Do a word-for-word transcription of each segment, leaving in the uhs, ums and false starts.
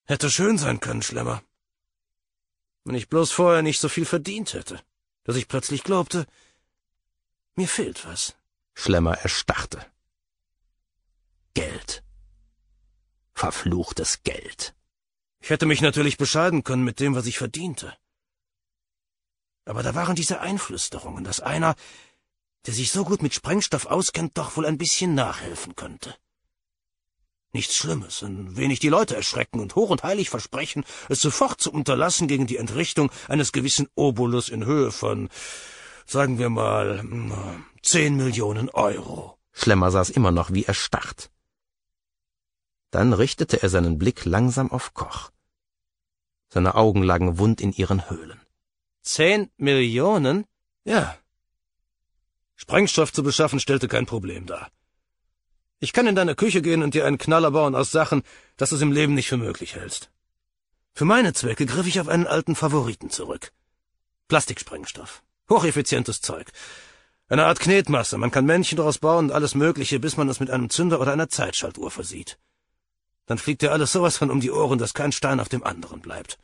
Hätte schön sein können, Schlemmer. Wenn ich bloß vorher nicht so viel verdient hätte, dass ich plötzlich glaubte, mir fehlt was. Schlemmer erstarrte. Geld. Verfluchtes Geld. Ich hätte mich natürlich bescheiden können mit dem, was ich verdiente. Aber da waren diese Einflüsterungen, dass einer, der sich so gut mit Sprengstoff auskennt, doch wohl ein bisschen nachhelfen könnte. Nichts Schlimmes, ein wenig die Leute erschrecken und hoch und heilig versprechen, es sofort zu unterlassen gegen die Entrichtung eines gewissen Obolus in Höhe von, sagen wir mal, zehn Millionen Euro. Schlemmer saß immer noch wie erstarrt. Dann richtete er seinen Blick langsam auf Koch. Seine Augen lagen wund in ihren Höhlen. Zehn Millionen? Ja. Sprengstoff zu beschaffen stellte kein Problem dar. Ich kann in deine Küche gehen und dir einen Knaller bauen aus Sachen, dass du es im Leben nicht für möglich hältst. Für meine Zwecke griff ich auf einen alten Favoriten zurück. Plastiksprengstoff. Hocheffizientes Zeug. Eine Art Knetmasse. Man kann Männchen daraus bauen und alles Mögliche, bis man es mit einem Zünder oder einer Zeitschaltuhr versieht. Dann fliegt dir alles sowas von um die Ohren, dass kein Stein auf dem anderen bleibt.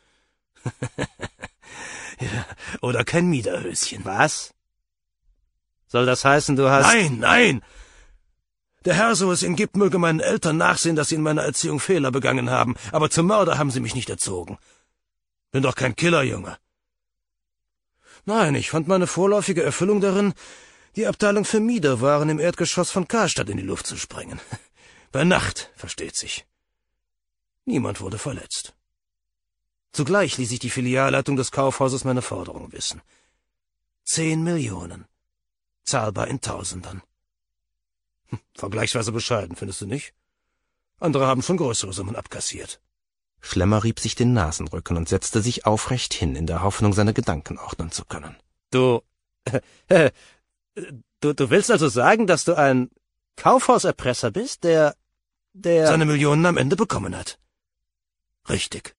Ja, oder kein Miederhöschen. Was? Soll das heißen, du hast... Nein, nein! Der Herr, so es ihn gibt, möge meinen Eltern nachsehen, dass sie in meiner Erziehung Fehler begangen haben, aber zum Mörder haben sie mich nicht erzogen. Bin doch kein Killerjunge. Nein, ich fand meine vorläufige Erfüllung darin, die Abteilung für Miederwaren im Erdgeschoss von Karstadt in die Luft zu sprengen. Bei Nacht, versteht sich. Niemand wurde verletzt. Zugleich ließ ich die Filialleitung des Kaufhauses meine Forderung wissen. Zehn Millionen. Zahlbar in Tausendern. Hm, vergleichsweise bescheiden, findest du nicht? Andere haben schon größere Summen abkassiert. Schlemmer rieb sich den Nasenrücken und setzte sich aufrecht hin, in der Hoffnung, seine Gedanken ordnen zu können. Du, äh, du, du willst also sagen, dass du ein Kaufhauserpresser bist, der, der... seine Millionen am Ende bekommen hat. Richtig.